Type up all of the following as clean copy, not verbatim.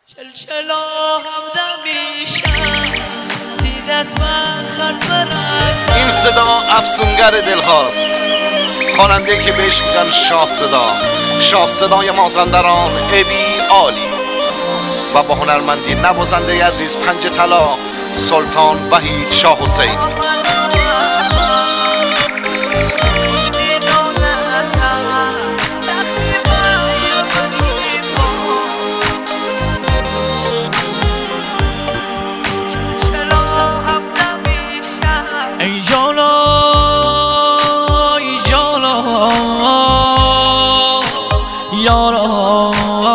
چلچلا همدم میشم دید از من خرد برد. این صدا افسونگر دلهاست، خواننده که بهش میگن شاه صدا، شاه صدای مازندران ابی عالی و با هنرمندی نوازنده عزیز پنج طلا سلطان وحید شاه حسینی. ای جانا ای جانا یارا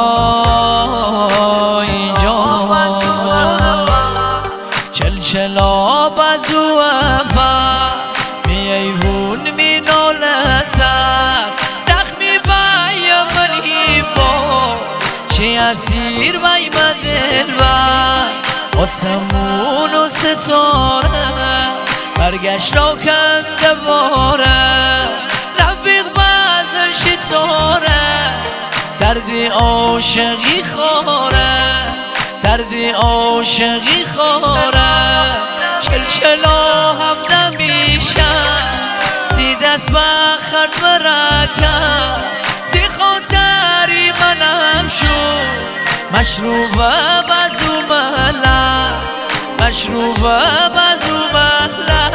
ای جانا چلچلا بازو افا می ایوون می نالسر زخمی بای منی با چه اسیر بای مدل و آسمون و ستاره برگشت و کند باره رفیق بازن شتاره دردی عاشقی خاره دردی عاشقی خاره چلچلا همدم میشم تی دست بخرد برکم تی خاطری منم شد مشروبه بزو مهلا مشروبه بزو مهلا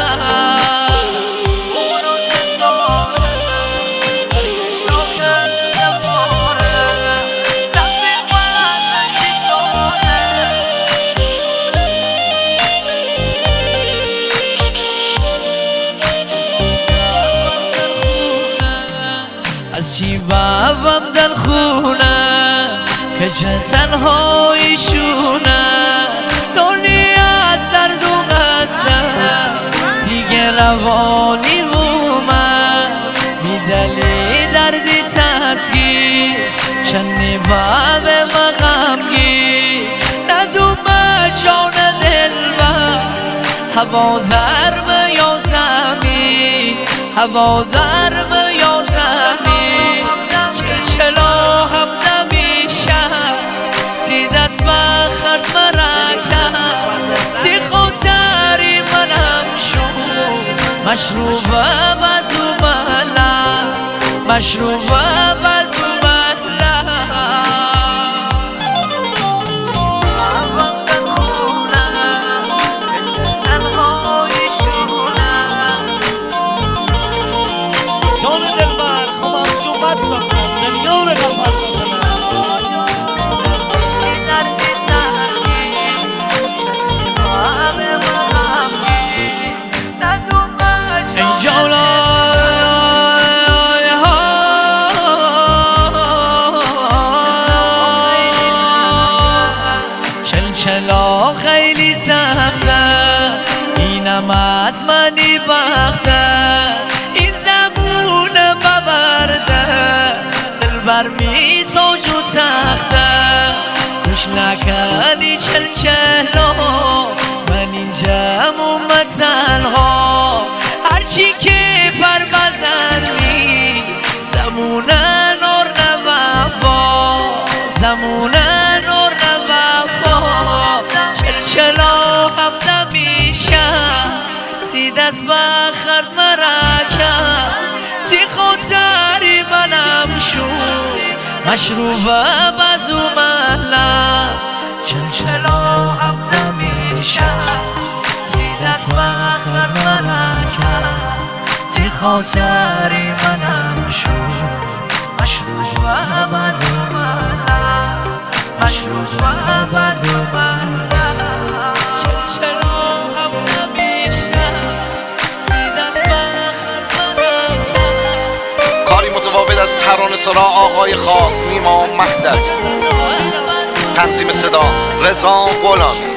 از شیبم دل خونه که چه تنهاییشونه دنیا از درد و قصه دیگه روانی اومد میدلی دردی تسگیر چنی باب مغمگی ندومه جان دل و هوا درم یا زمین هوا درم یا زمین چلچلا همدم میشم تی دست بخرد مرکم تی خاطری منم شد مشروبه بزو مهلا مشروبه بزو مهلا جان دلبر خمامشون بس کنم دنیا رو قفص کنم ای جانا چلچلا خیلی سخته اینم از منی بخته این زبون ببرده دلبر می تاج و تخته زش نکنی چلچلا من اینجام اومد تنها هرچی که پر بزنی زمونه نور نوفا زمونه نور نوفا چلچلا همدم میشم تی دست بخرد مرکم تی خاطری منم شد مشروبه بزو مهلا چلچلا همدم میشم تی دست بخرد مرکم تی خاطری منم شد مشروبه بزو مهلا مشروبه بزو مهلا چلچلا همدم میشم تی دست بخرد مرکم کاری متفاوت از ترانه سرا آقای خاص نیما مهدوی، تنظیم صدا رضا غلام.